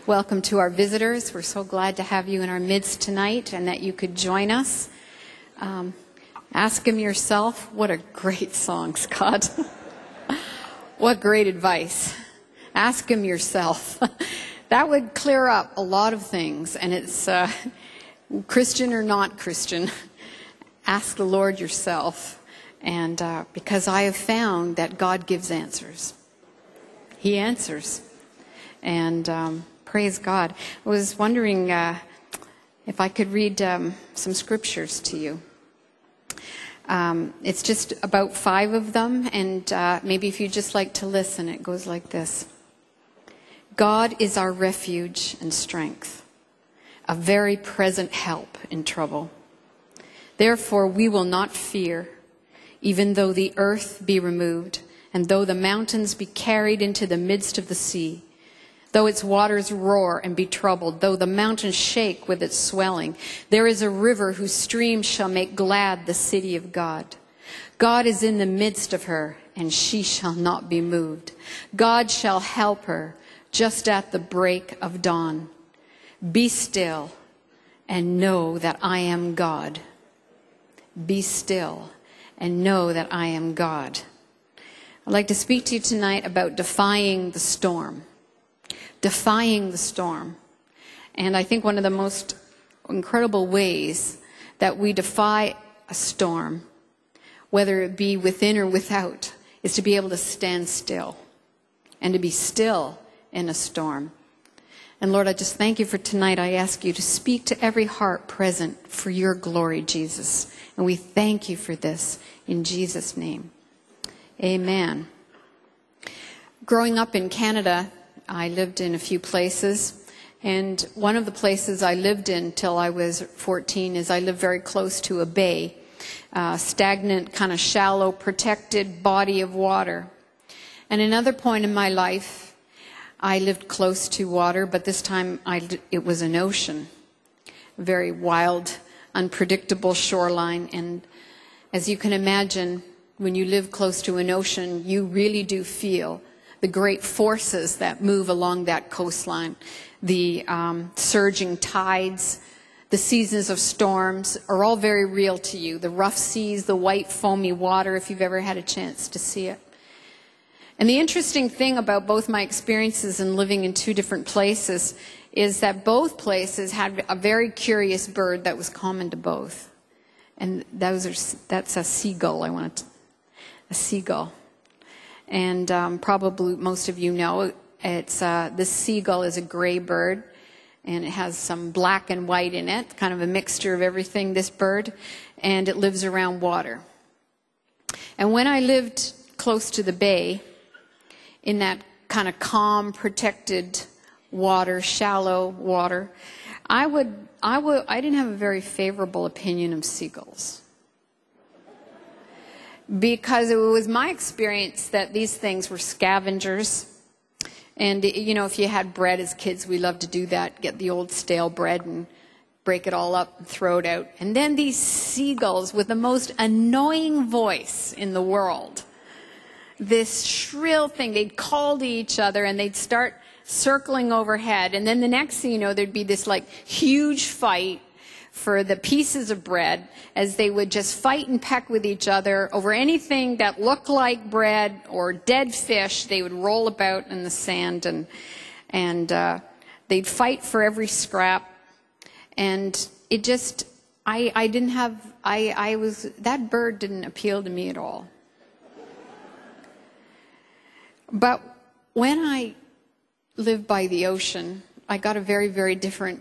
Welcome to our visitors. We're so glad to have you in our midst tonight and that you could join us. Ask Him yourself. What a great song, Scott. What great advice. Ask Him yourself. That would clear up a lot of things, and it's Christian or not Christian. Ask the Lord yourself, and because I have found that God gives answers. He answers, and praise God. I was wondering if I could read some scriptures to you. It's just about 5 of them, and maybe if you'd just like to listen, it goes like this. God is our refuge and strength, a very present help in trouble. Therefore we will not fear, even though the earth be removed, and though the mountains be carried into the midst of the sea, though its waters roar and be troubled, though the mountains shake with its swelling. There is a river whose streams shall make glad the city of God. God is in the midst of her, and she shall not be moved. God shall help her just at the break of dawn. Be still and know that I am God. Be still and know that I am God. I'd like to speak to you tonight about defying the storm. Defying the storm. And I think one of the most incredible ways that we defy a storm, whether it be within or without, is to be able to stand still and to be still in a storm. And Lord, I just thank you for tonight. I ask you to speak to every heart present for your glory, Jesus. And we thank you for this in Jesus' name. Amen. Growing up in Canada, I lived in a few places. And one of the places I lived in till I was 14 is I lived very close to a bay, stagnant, kind of shallow, protected body of water. And another point in my life, I lived close to water, but this time it was an ocean. Very wild, unpredictable shoreline. And as you can imagine, when you live close to an ocean, you really do feel the great forces that move along that coastline. The surging tides, the seasons of storms are all very real to you. The rough seas, the white foamy water, if you've ever had a chance to see it. And the interesting thing about both my experiences in living in 2 different places is that both places had a very curious bird that was common to both. And that's a seagull. A seagull. And probably most of you know this seagull is a gray bird, and it has some black and white in it, kind of a mixture of everything, this bird, and it lives around water. And when I lived close to the bay, in that kind of calm, protected water, shallow water, I didn't have a very favorable opinion of seagulls. Because it was my experience that these things were scavengers. And, you know, if you had bread as kids, we loved to do that, get the old stale bread and break it all up and throw it out. And then these seagulls with the most annoying voice in the world, this shrill thing, they'd call to each other and they'd start circling overhead. And then the next thing you know, there'd be this like huge fight for the pieces of bread, as they would just fight and peck with each other over anything that looked like bread or dead fish. They would roll about in the sand, and they'd fight for every scrap. And it just, that bird didn't appeal to me at all. But when I lived by the ocean, I got a very, very different,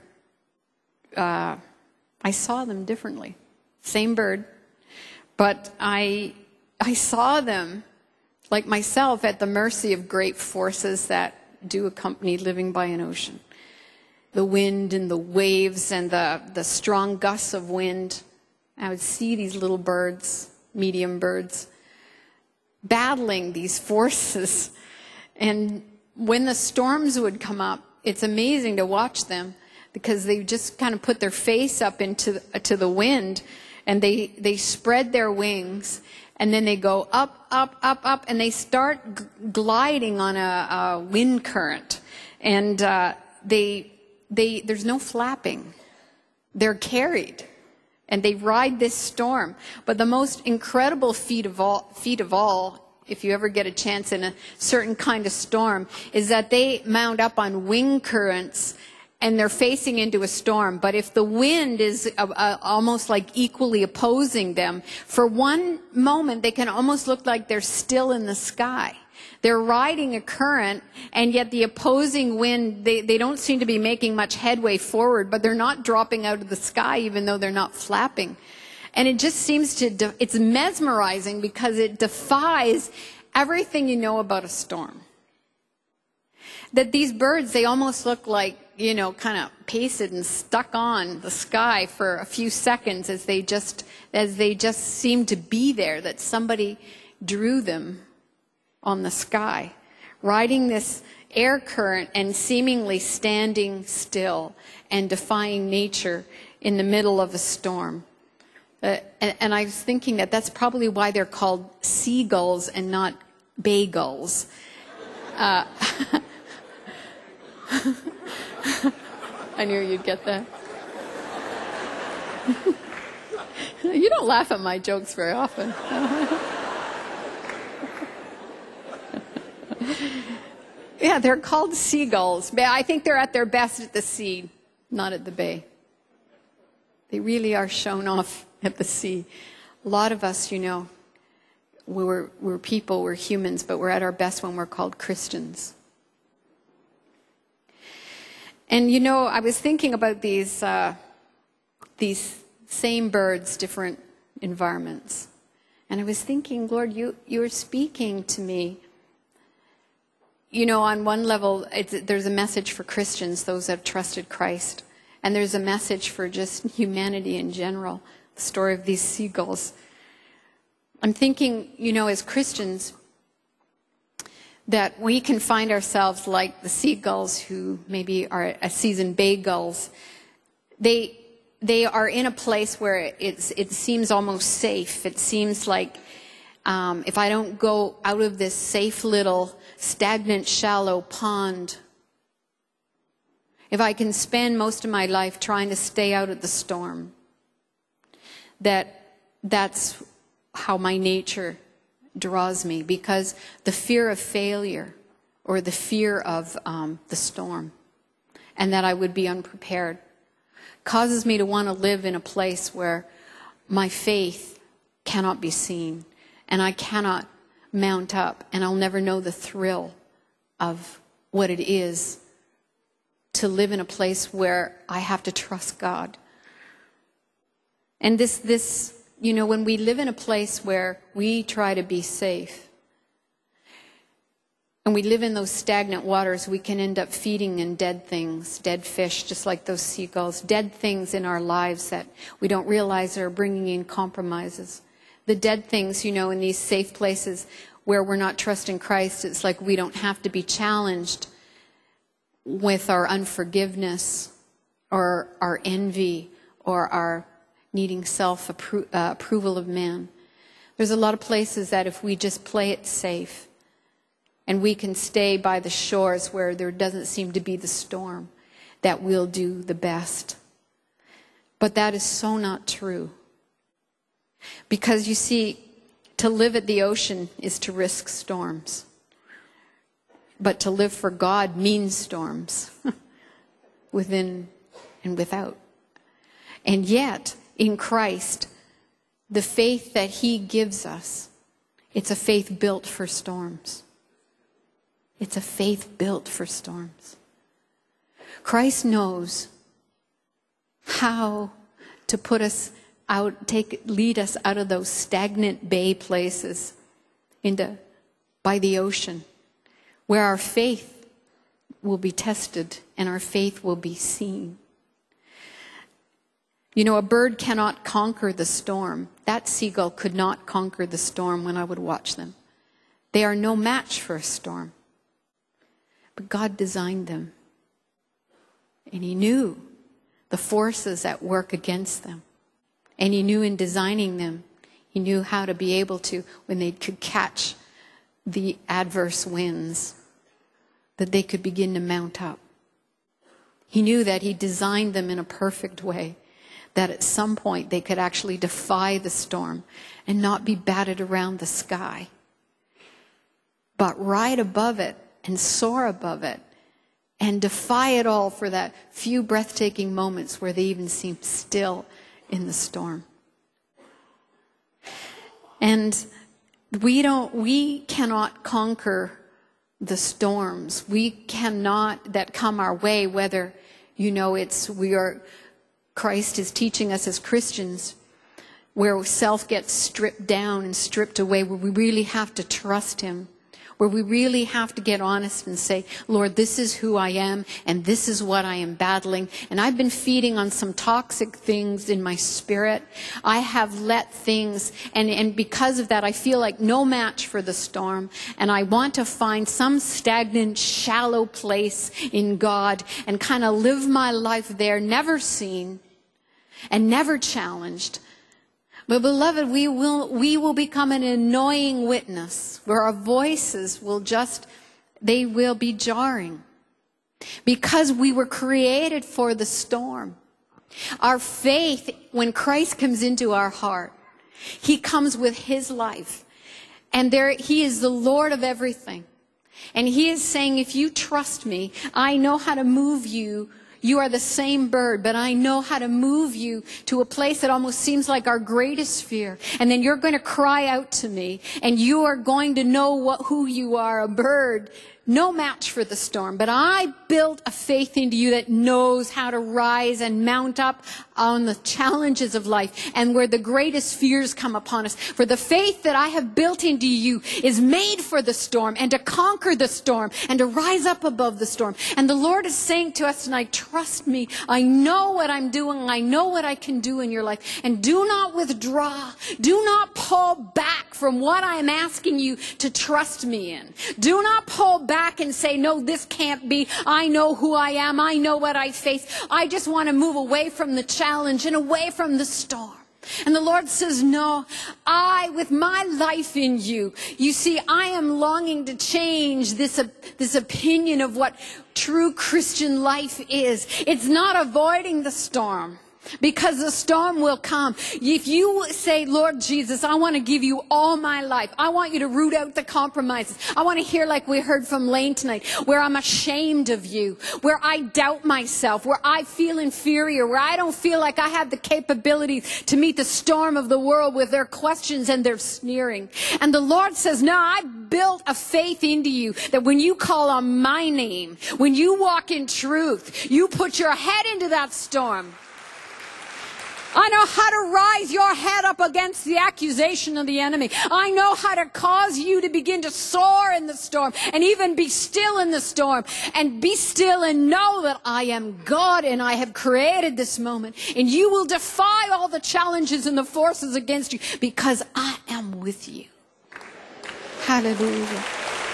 I saw them differently. Same bird, but I saw them, like myself, at the mercy of great forces that do accompany living by an ocean. The wind and the waves and the strong gusts of wind. I would see these little birds, medium birds, battling these forces. And when the storms would come up, it's amazing to watch them, because they just kind of put their face up to the wind, and they spread their wings, and then they go up, up, up, up, and they start gliding on a wind current. And there's no flapping. They're carried, and they ride this storm. But the most incredible feat of all, if you ever get a chance in a certain kind of storm, is that they mount up on wind currents, and they're facing into a storm. But if the wind is almost like equally opposing them, for one moment they can almost look like they're still in the sky. They're riding a current, and yet the opposing wind, they don't seem to be making much headway forward, but they're not dropping out of the sky even though they're not flapping. And it just seems it's mesmerizing because it defies everything you know about a storm. That these birds, they almost look like, kind of pasted and stuck on the sky for a few seconds as they just seem to be there, that somebody drew them on the sky, riding this air current and seemingly standing still and defying nature in the middle of a storm. And I was thinking that that's probably why they're called seagulls and not bay gulls. I knew you'd get that. You don't laugh at my jokes very often. Yeah, they're called seagulls. I think they're at their best at the sea, not at the bay. They really are shown off at the sea. A lot of us, we're people, we're humans, but we're at our best when we're called Christians. And I was thinking about these same birds, different environments. And I was thinking, Lord, you were speaking to me. On one level, there's a message for Christians, those that have trusted Christ. And there's a message for just humanity in general, the story of these seagulls. I'm thinking, as Christians, that we can find ourselves like the seagulls who maybe are seasoned bay gulls. They are in a place where it seems almost safe. It seems like if I don't go out of this safe little stagnant, shallow pond, if I can spend most of my life trying to stay out of the storm, that's how my nature draws me, because the fear of failure or the fear of the storm and that I would be unprepared causes me to want to live in a place where my faith cannot be seen and I cannot mount up, and I'll never know the thrill of what it is to live in a place where I have to trust God. And this when we live in a place where we try to be safe and we live in those stagnant waters, we can end up feeding in dead things, dead fish, just like those seagulls, dead things in our lives that we don't realize are bringing in compromises. The dead things, in these safe places where we're not trusting Christ, it's like we don't have to be challenged with our unforgiveness or our envy or our needing self-approval of man. There's a lot of places that if we just play it safe and we can stay by the shores where there doesn't seem to be the storm, that we'll do the best. But that is so not true. Because you see, to live at the ocean is to risk storms. But to live for God means storms, within and without. And yet, in Christ, the faith that He gives us, it's a faith built for storms. It's a faith built for storms. Christ knows how to put us out, lead us out of those stagnant bay places by the ocean, where our faith will be tested and our faith will be seen. A bird cannot conquer the storm. That seagull could not conquer the storm when I would watch them. They are no match for a storm. But God designed them. And He knew the forces at work against them. And He knew in designing them, He knew how to be able to, when they could catch the adverse winds, that they could begin to mount up. He knew that he designed them in a perfect way, that at some point they could actually defy the storm and not be batted around the sky, but ride above it and soar above it and defy it all for that few breathtaking moments where they even seem still in the storm. And we cannot conquer the storms. We cannot, that come our way, whether, Christ is teaching us as Christians, where self gets stripped down and stripped away, where we really have to trust him, where we really have to get honest and say, Lord, this is who I am, and this is what I am battling. And I've been feeding on some toxic things in my spirit. I have let things, and because of that, I feel like no match for the storm. And I want to find some stagnant, shallow place in God and kind of live my life there, never seen and never challenged. But beloved, we will become an annoying witness where our voices they will be jarring. Because we were created for the storm. Our faith, when Christ comes into our heart, he comes with his life. And he is the Lord of everything. And he is saying, if you trust me, I know how to move you. You are the same bird, but I know how to move you to a place that almost seems like our greatest fear. And then you're going to cry out to me, and you are going to know who you are, a bird. No match for the storm. But I built a faith into you that knows how to rise and mount up on the challenges of life and where the greatest fears come upon us. For the faith that I have built into you is made for the storm and to conquer the storm and to rise up above the storm. And the Lord is saying to us tonight, trust me. I know what I'm doing. I know what I can do in your life. And do not withdraw. Do not pull back from what I am asking you to trust me in. Do not pull back and say, no, this can't be. I know who I am. I know what I face. I just want to move away from the challenge and away from the storm. And the Lord says, no, with my life in you, you see, I am longing to change this opinion of what true Christian life is. It's not avoiding the storm. Because the storm will come. If you say, Lord Jesus, I want to give you all my life. I want you to root out the compromises. I want to hear like we heard from Lane tonight, where I'm ashamed of you, where I doubt myself, where I feel inferior, where I don't feel like I have the capability to meet the storm of the world with their questions and their sneering. And the Lord says, no, I built a faith into you that when you call on my name, when you walk in truth, you put your head into that storm. I know how to rise your head up against the accusation of the enemy. I know how to cause you to begin to soar in the storm and even be still in the storm. And be still and know that I am God and I have created this moment. And you will defy all the challenges and the forces against you because I am with you. Hallelujah.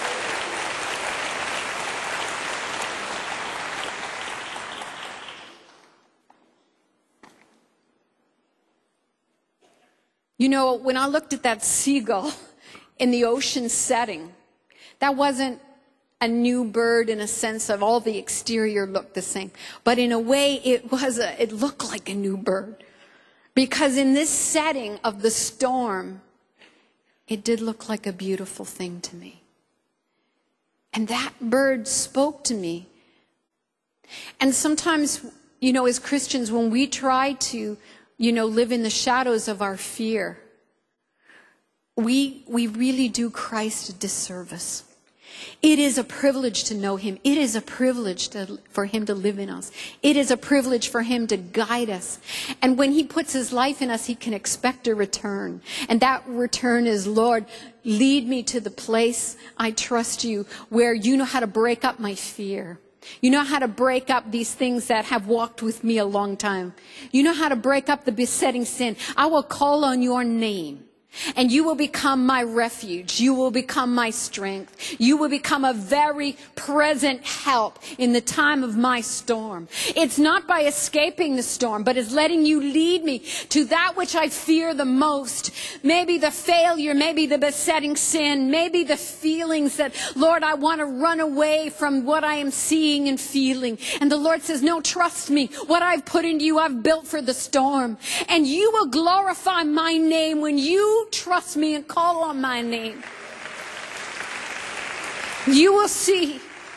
You know, when I looked at that seagull in the ocean setting, that wasn't a new bird in a sense of all the exterior looked the same. But in a way, it looked like a new bird. Because in this setting of the storm, it did look like a beautiful thing to me. And that bird spoke to me. And sometimes, you know, as Christians, when we try to live in the shadows of our fear, we really do Christ a disservice. It is a privilege to know him. It is a privilege for him to live in us. It is a privilege for him to guide us. And when he puts his life in us, he can expect a return. And that return is, Lord, lead me to the place I trust you, where you know how to break up my fear. You know how to break up these things that have walked with me a long time. You know how to break up the besetting sin. I will call on your name. And you will become my refuge. You will become my strength. You will become a very present help in the time of my storm. It's not by escaping the storm, but it's letting you lead me to that which I fear the most. Maybe the failure, maybe the besetting sin, maybe the feelings that, Lord, I want to run away from what I am seeing and feeling. And the Lord says, no, trust me. What I've put into you, I've built for the storm. And you will glorify my name when you trust me and call on my name. You will see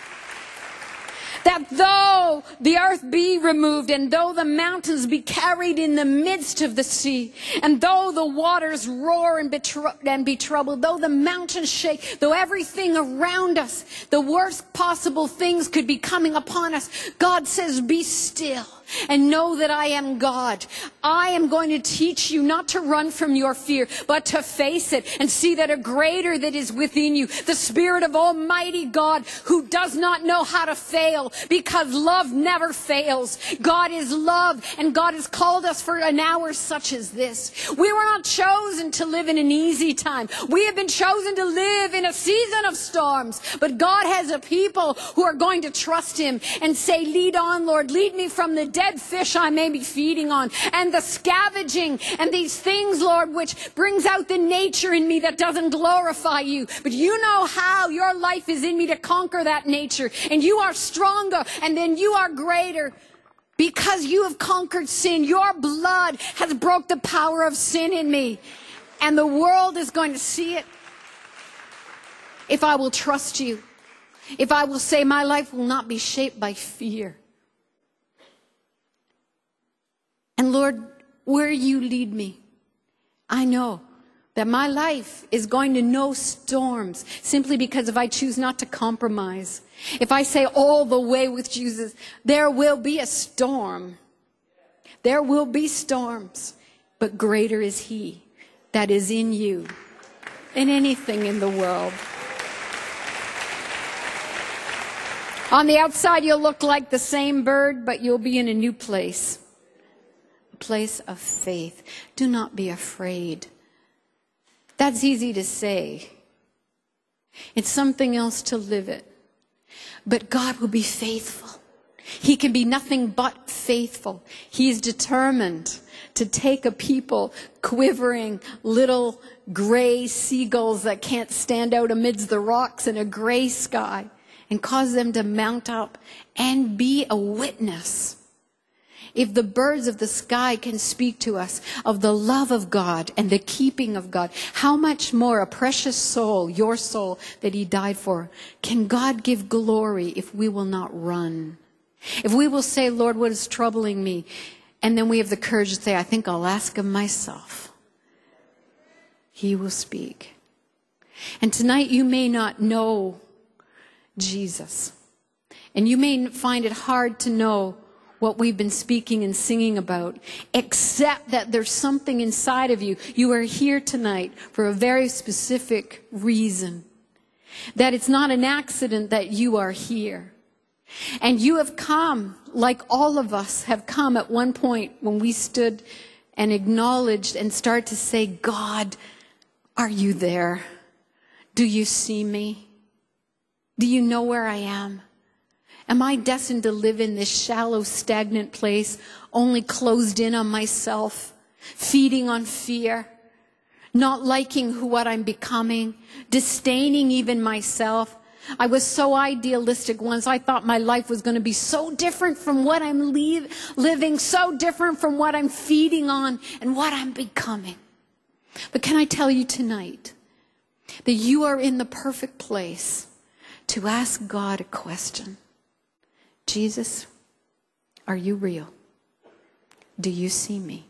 that though the earth be removed, and though the mountains be carried in the midst of the sea, and though the waters roar and be troubled, though the mountains shake, though everything around us, the worst possible things could be coming upon us, God says, be still and know that I am God. I am going to teach you not to run from your fear, but to face it and see that a greater that is within you, the Spirit of Almighty God, who does not know how to fail, because love never fails. God is love, and God has called us for an hour such as this. We were not chosen to live in an easy time. We have been chosen to live in a season of storms, but God has a people who are going to trust Him and say, lead on, Lord, lead me from the dead fish I may be feeding on, and the scavenging, and these things, Lord, which brings out the nature in me that doesn't glorify you. But you know how your life is in me to conquer that nature, and you are stronger, and then you are greater. Because you have conquered sin, your blood has broke the power of sin in me, and the world is going to see it. If I will trust you, if I will say my life will not be shaped by fear. And Lord, where you lead me, I know that my life is going to know storms simply because if I choose not to compromise, if I say all the way with Jesus, there will be a storm. There will be storms, but greater is He that is in you than anything in the world. On the outside, you'll look like the same bird, but you'll be in a new place. Place of faith. Do not be afraid. That's easy to say. It's something else to live it. But God will be faithful. He can be nothing but faithful. He is determined to take a people quivering little gray seagulls that can't stand out amidst the rocks in a gray sky and cause them to mount up and be a witness. If the birds of the sky can speak to us of the love of God and the keeping of God, how much more a precious soul, your soul that He died for, can God give glory if we will not run? If we will say, Lord, what is troubling me? And then we have the courage to say, I think I'll ask Him myself. He will speak. And tonight you may not know Jesus. And you may find it hard to know what we've been speaking and singing about, except that there's something inside of you. You are here tonight for a very specific reason. That it's not an accident that you are here. And you have come, like all of us have come at one point when we stood and acknowledged and started to say, God, are you there? Do you see me? Do you know where I am? Am I destined to live in this shallow, stagnant place, only closed in on myself, feeding on fear, not liking what I'm becoming, disdaining even myself? I was so idealistic once. I thought my life was going to be so different from what I'm living, so different from what I'm feeding on and what I'm becoming. But can I tell you tonight that you are in the perfect place to ask God a question. Jesus, are you real? Do you see me?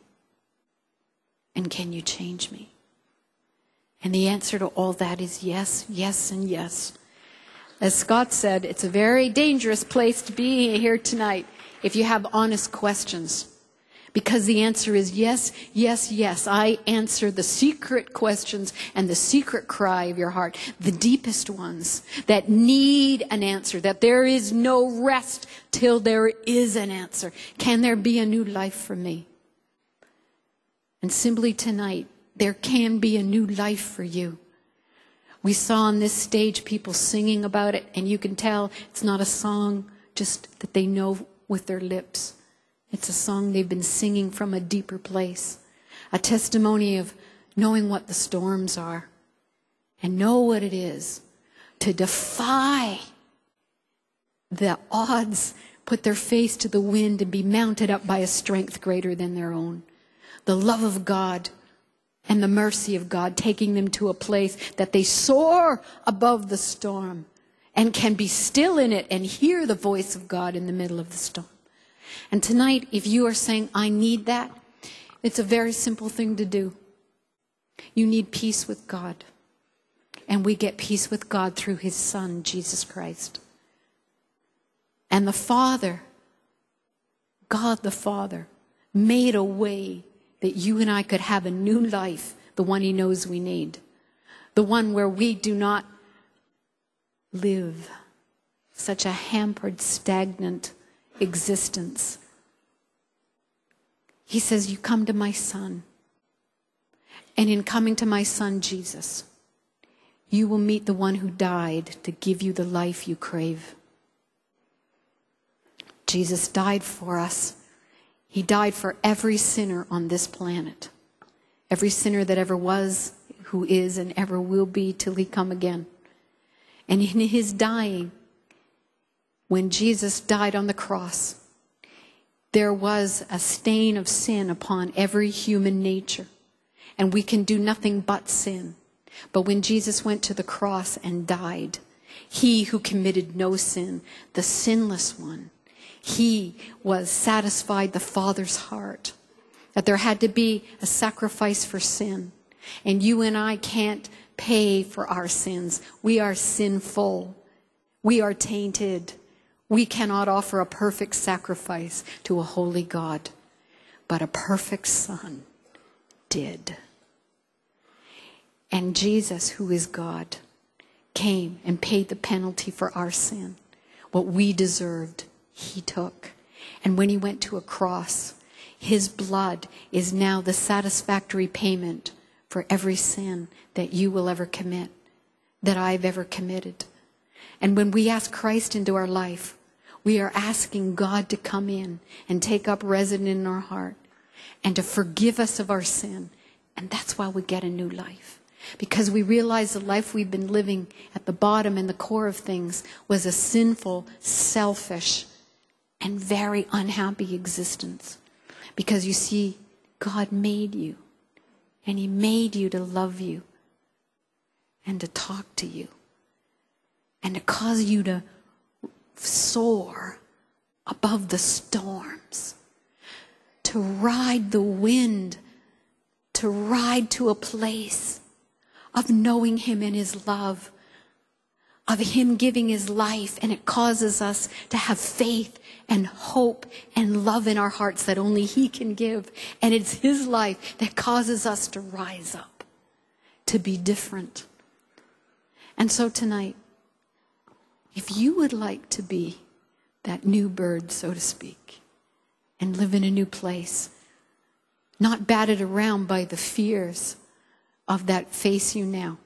And can you change me? And the answer to all that is yes, yes, and yes. As Scott said, it's a very dangerous place to be here tonight if you have honest questions. Because the answer is yes, yes, yes. I answer the secret questions and the secret cry of your heart, the deepest ones that need an answer, that there is no rest till there is an answer. Can there be a new life for me? And simply tonight, There can be a new life for you. We saw on this stage people singing about it, and you can tell it's not a song just that they know with their lips. It's a song they've been singing from a deeper place. A testimony of knowing what the storms are and know what it is to defy the odds, put their face to the wind and be mounted up by a strength greater than their own. The love of God and the mercy of God taking them to a place that they soar above the storm and can be still in it and hear the voice of God in the middle of the storm. And tonight, if you are saying, I need that, it's a very simple thing to do. You need peace with God. And we get peace with God through his Son, Jesus Christ. And the Father, God the Father, made a way that you and I could have a new life, the one he knows we need. The one where we do not live such a hampered, stagnant existence. He says, you come to my Son. And in coming to my Son, Jesus, you will meet the one who died to give you the life you crave. Jesus died for us. He died for every sinner on this planet. Every sinner that ever was, who is, and ever will be till he come again. And in his dying, when Jesus died on the cross, there was a stain of sin upon every human nature. And we can do nothing but sin. But when Jesus went to the cross and died, he who committed no sin, the sinless one, he was satisfied the Father's heart. That there had to be a sacrifice for sin. And you and I can't pay for our sins. We are sinful. We are tainted. We cannot offer a perfect sacrifice to a holy God. But a perfect Son did. And Jesus, who is God, came and paid the penalty for our sin. What we deserved, he took. And when he went to a cross, his blood is now the satisfactory payment for every sin that you will ever commit, that I've ever committed. And when we ask Christ into our life, we are asking God to come in and take up residence in our heart and to forgive us of our sin. And that's why we get a new life. Because we realize the life we've been living at the bottom and the core of things was a sinful, selfish, and very unhappy existence. Because you see, God made you. And he made you to love you. And to talk to you. And to cause you to soar above the storms. To ride the wind. To ride to a place of knowing him and his love, of him giving his life, and it causes us to have faith and hope and love in our hearts that only he can give. And it's his life that causes us to rise up, to be different. And so tonight, if you would like to be that new bird, so to speak, and live in a new place, not battered around by the fears of that face you now.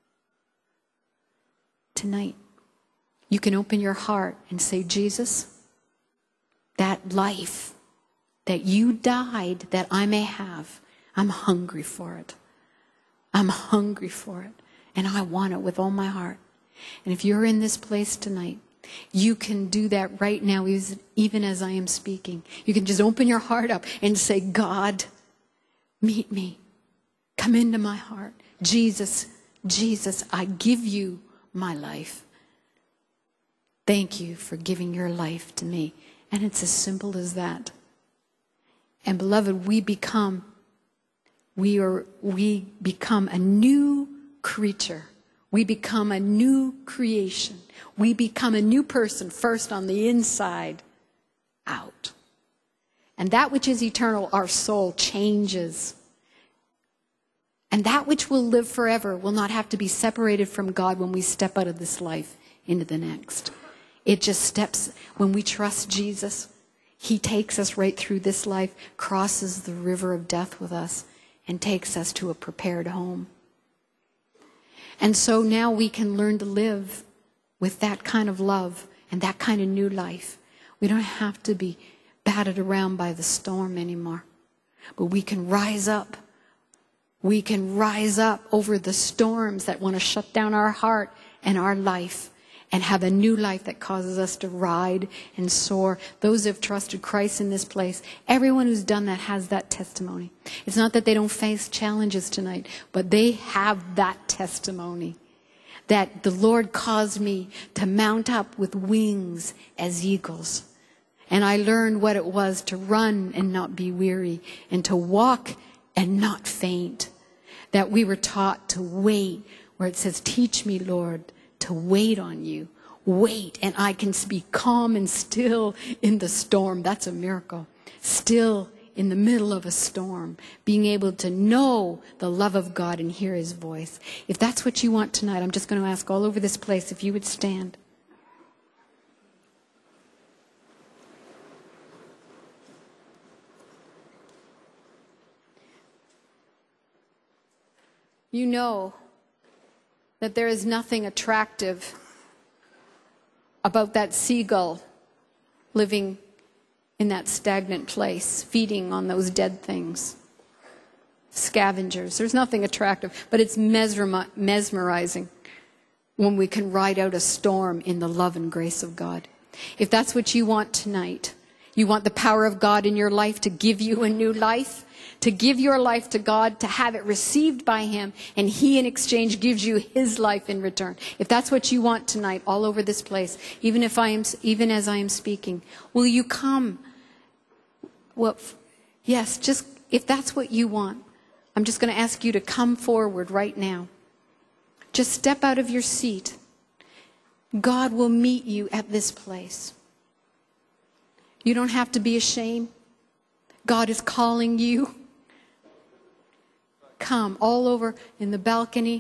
Tonight, you can open your heart and say, Jesus, that life that you died that I may have, I'm hungry for it. I'm hungry for it. And I want it with all my heart. And if you're in this place tonight, you can do that right now, even as I am speaking. You can just open your heart up and say, God, meet me. Come into my heart. Jesus, Jesus, I give you my life. Thank you for giving your life to me. And it's as simple as that. And beloved, we become a new creature. We become a new creation. We become a new person first on the inside out. And that which is eternal, our soul, changes. And that which will live forever will not have to be separated from God when we step out of this life into the next. It just steps, when we trust Jesus, he takes us right through this life, crosses the river of death with us, and takes us to a prepared home. And so now we can learn to live with that kind of love and that kind of new life. We don't have to be battered around by the storm anymore. But we can rise up. We can rise up over the storms that want to shut down our heart and our life, and have a new life that causes us to ride and soar. Those who have trusted Christ in this place, everyone who's done that has that testimony. It's not that they don't face challenges tonight, but they have that testimony that the Lord caused me to mount up with wings as eagles. And I learned what it was to run and not be weary, and to walk and not faint. That we were taught to wait, where it says, teach me, Lord, to wait on you. Wait, and I can be calm and still in the storm. That's a miracle. Still in the middle of a storm, being able to know the love of God and hear his voice. If that's what you want tonight, I'm just going to ask all over this place if you would stand. You know that there is nothing attractive about that seagull living in that stagnant place, feeding on those dead things. Scavengers. There's nothing attractive, but it's mesmerizing when we can ride out a storm in the love and grace of God. If that's what you want tonight, you want the power of God in your life to give you a new life, to give your life to God, to have it received by him, and he in exchange gives you his life in return. If that's what you want tonight, all over this place, even as I am speaking, will you come? Well, yes, just if that's what you want, I'm just going to ask you to come forward right now. Just step out of your seat. God will meet you at this place. You don't have to be ashamed. God is calling you. Come all over in the balcony.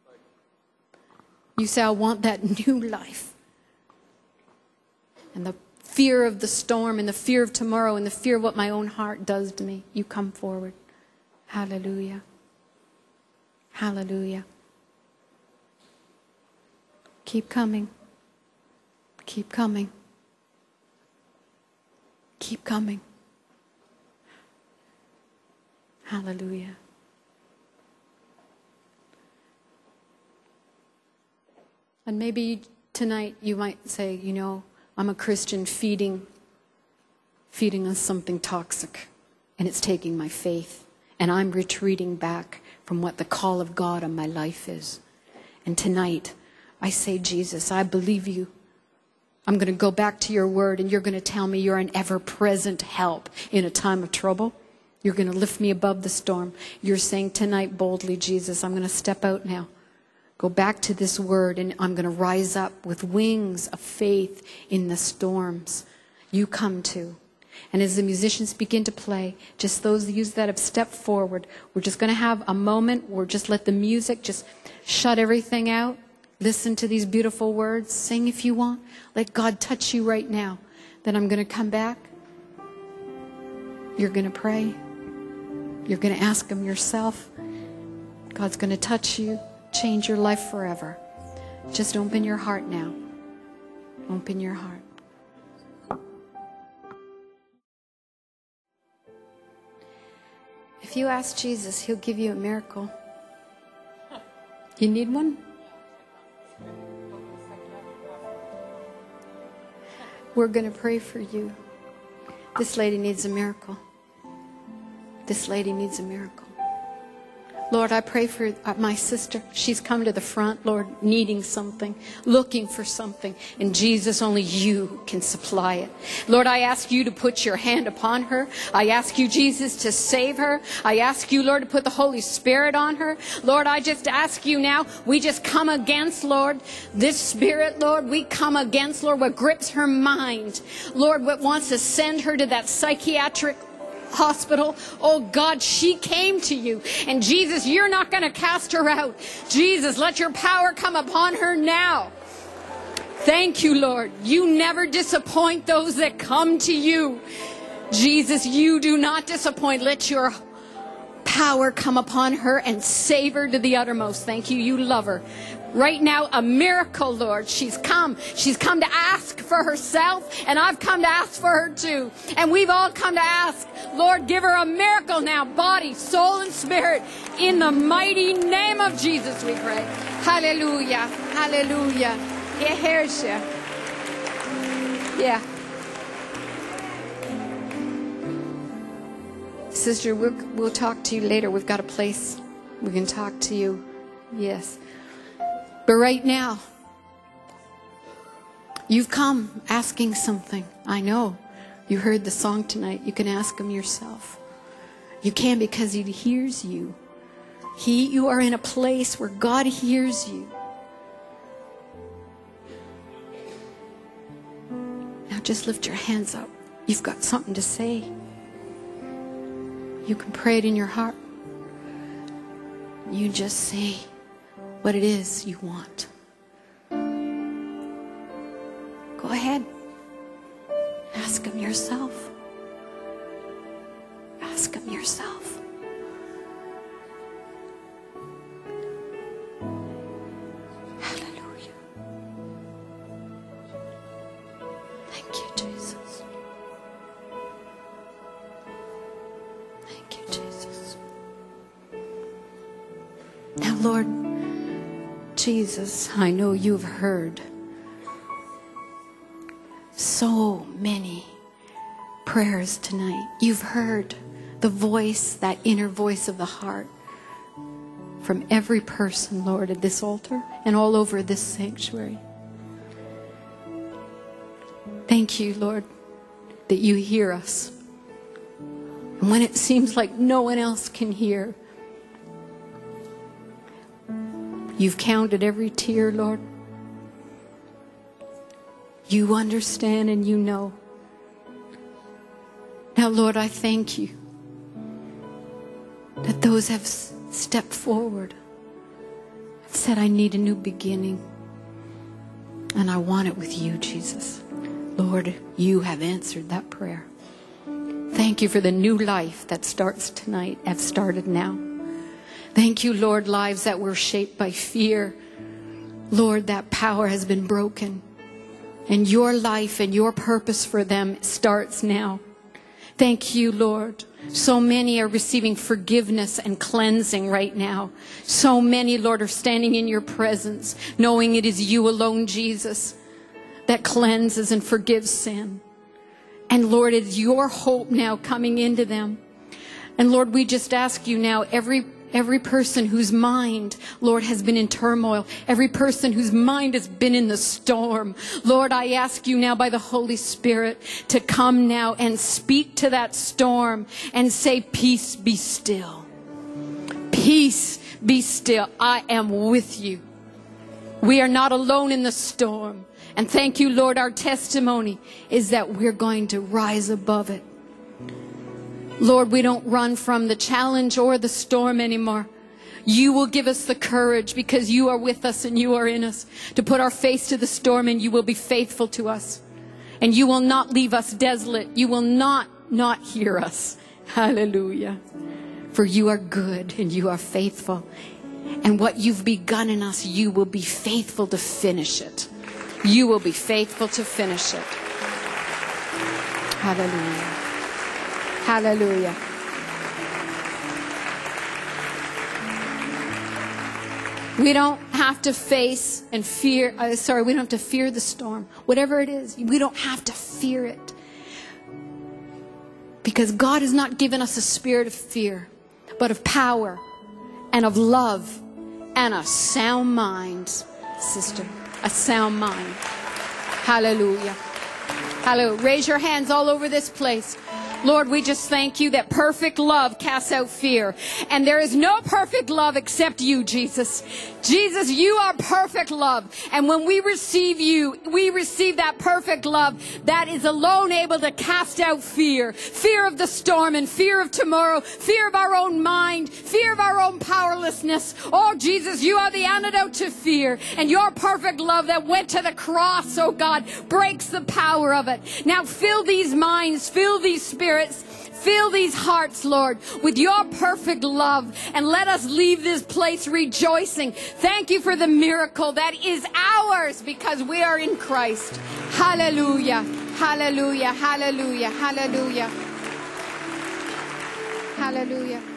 You say, I want that new life. And the fear of the storm and the fear of tomorrow and the fear of what my own heart does to me. You come forward. Hallelujah. Hallelujah. Keep coming. Keep coming. Keep coming. Hallelujah. And maybe tonight you might say, you know, I'm a Christian feeding on something toxic, and it's taking my faith, and I'm retreating back from what the call of God on my life is. And tonight, I say, Jesus, I believe you. I'm going to go back to your word, and you're going to tell me you're an ever-present help in a time of trouble. You're going to lift me above the storm. You're saying tonight boldly, Jesus, I'm going to step out now. Go back to this word, and I'm going to rise up with wings of faith in the storms. You come too. And as the musicians begin to play, just those of you that have stepped forward, we're just going to have a moment where just let the music just shut everything out. Listen to these beautiful words. Sing if you want. Let God touch you right now. Then I'm going to come back. You're going to pray. You're going to ask him yourself. God's going to touch you, change your life forever. Just open your heart now. Open your heart. If you ask Jesus, he'll give you a miracle. You need one? We're going to pray for you. This lady needs a miracle. This lady needs a miracle. Lord, I pray for my sister. She's come to the front, Lord, needing something, looking for something. And Jesus, only you can supply it. Lord, I ask you to put your hand upon her. I ask you, Jesus, to save her. I ask you, Lord, to put the Holy Spirit on her. Lord, I just ask you now, we just come against, Lord, this spirit, Lord. We come against, Lord, what grips her mind. Lord, what wants to send her to that psychiatric hospital. Oh God, she came to you, and Jesus, you're not going to cast her out. Jesus, let your power come upon her now. Thank you, Lord. You never disappoint those that come to you. Jesus, you do not disappoint. Let your power come upon her and save her to the uttermost. Thank you. You love her. Right now, a miracle, Lord. She's come. She's come to ask for herself, and I've come to ask for her too. And we've all come to ask. Lord, give her a miracle now, body, soul, and spirit. In the mighty name of Jesus, we pray. Hallelujah. Hallelujah. Yeah. Sister, we'll talk to you later. We've got a place we can talk to you. Yes. But right now, you've come asking something. I know. You heard the song tonight. You can ask him yourself. You can, because he hears you. You are in a place where God hears you. Now just lift your hands up. You've got something to say. You can pray it in your heart. You just say what it is you want. Go ahead. Ask him yourself. Ask him yourself. Hallelujah. Thank you, Jesus. Thank you, Jesus. Now, Lord Jesus, I know you've heard so many prayers tonight. You've heard the voice, that inner voice of the heart from every person, Lord, at this altar and all over this sanctuary. Thank you, Lord, that you hear us. And when it seems like no one else can hear, you've counted every tear, Lord. You understand and you know. Now, Lord, I thank you that those have stepped forward and said, I need a new beginning. And I want it with you, Jesus. Lord, you have answered that prayer. Thank you for the new life that starts tonight, have started now. Thank you, Lord, lives that were shaped by fear. Lord, that power has been broken. And your life and your purpose for them starts now. Thank you, Lord. So many are receiving forgiveness and cleansing right now. So many, Lord, are standing in your presence, knowing it is you alone, Jesus, that cleanses and forgives sin. And Lord, it's your hope now coming into them. And Lord, we just ask you now, every person whose mind, Lord, has been in turmoil, every person whose mind has been in the storm, Lord, I ask you now by the Holy Spirit to come now and speak to that storm and say, peace, be still. Peace, be still. I am with you. We are not alone in the storm. And thank you, Lord, our testimony is that we're going to rise above it. Lord, we don't run from the challenge or the storm anymore. You will give us the courage because you are with us and you are in us to put our face to the storm, and you will be faithful to us. And you will not leave us desolate. You will not hear us. Hallelujah. For you are good and you are faithful. And what you've begun in us, you will be faithful to finish it. You will be faithful to finish it. Hallelujah. Hallelujah. We don't have to face and fear, we don't have to fear the storm. Whatever it is, we don't have to fear it. Because God has not given us a spirit of fear, but of power and of love and a sound mind, sister. A sound mind. Hallelujah. Hallelujah. Raise your hands all over this place. Lord, we just thank you that perfect love casts out fear. And there is no perfect love except you, Jesus. Jesus, you are perfect love. And when we receive you, we receive that perfect love that is alone able to cast out fear. Fear of the storm and fear of tomorrow. Fear of our own mind. Fear of our own powerlessness. Oh, Jesus, you are the antidote to fear. And your perfect love that went to the cross, oh God, breaks the power of it. Now fill these minds, fill these spirits Spirits, fill these hearts, Lord, with your perfect love, and let us leave this place rejoicing. Thank you for the miracle that is ours because we are in Christ. Hallelujah, hallelujah, hallelujah, hallelujah, hallelujah.